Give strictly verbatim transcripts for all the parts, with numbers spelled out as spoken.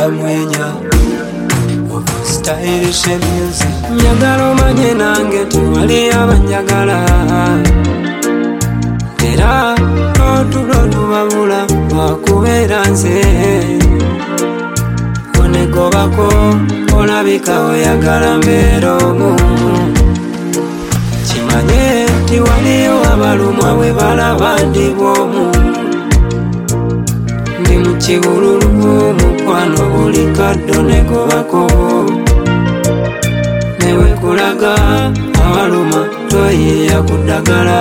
mwenya stylish music njagala omanye nange tewali abanjagala era otulo tubabula lwakubeera nze onegobako olabika oyagala mbeera omu kimanye tiwaliyo abalumwa bwe balaba ndi bwomu ndi mu kibululu mukwano buli kaddo negobako newe kulaga abaluma toyiya kuddagala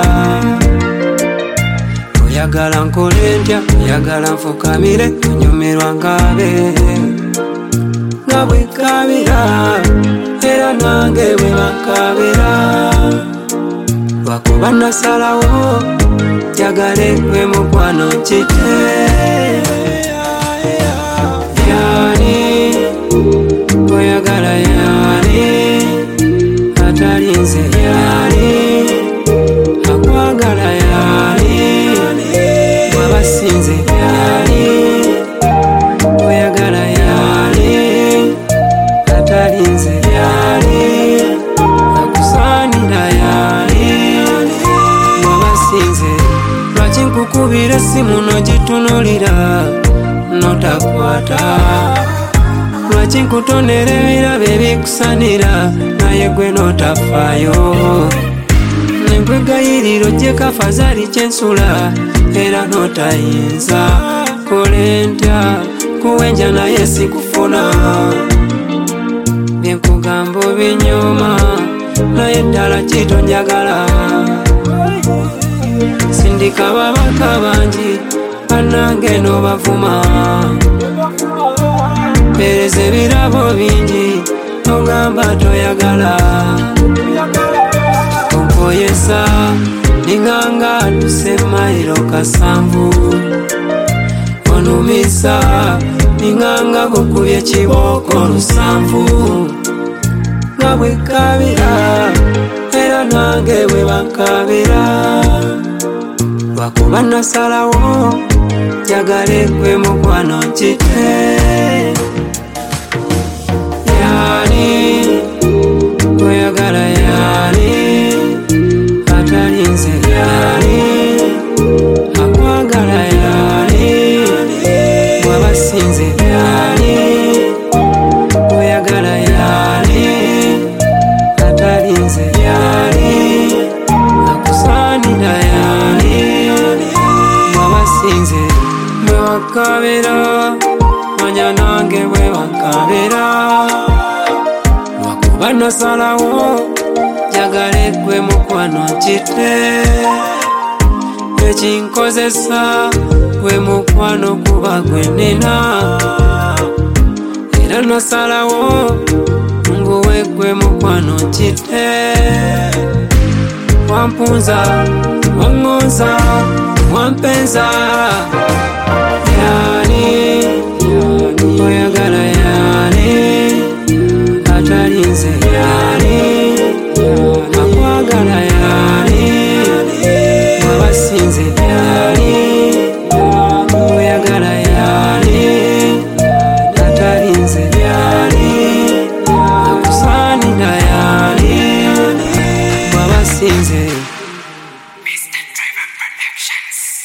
oyagala nkole ntya oyagala nfukamire onyumirwa ngaabe nga bwekabira era nange bwe bakabira lwakuba nasalawo jagale gwe mukwano kite yani oyagala yani atali nze yani akwagala yani wabasinze yani oyagala yani atali nze yani akusaanira yani wabasinze lwaki nkukubira essimu nogitunulira notakwata lwaki nkutonera ebirabo ebikusanira naye gwe notafaayo nenkwegayiriro gyekafa zali kyensula era notayinza kole ntya kuwenja naye sikufuna byenkugamba obinyoma naye ddala kitonjagala sindika babaka bangi banange nobavuma pereza ebirabo bingi ogamba toyagala onkoyesa ninganga tusemayiro kasanvu onumisa ninganga gukubye kibooko lusanvu nga bwekabira era nange bwe bakabira lwakuba nasalawo jagale gwe mukwano kite yani oyagala yani atali nze yani akwagala yani wabasinze yani oyagala yani atali nze yani akusaanira yani wabasinze bwe wakabira manya nange bwe wakabira lwakuba nasalawo jagale gwe mukwano kite ekinkozesa gwe mukwano kuba gwe nina era nasalawo nguwe gwe mukwano kite wampunza wangonza wampenza yani oyagala yani atali nze yani akwagala yani wabasinze yani oyagala yani atali nze yani akusaanira yani wabasinze. Mister Driver Productions.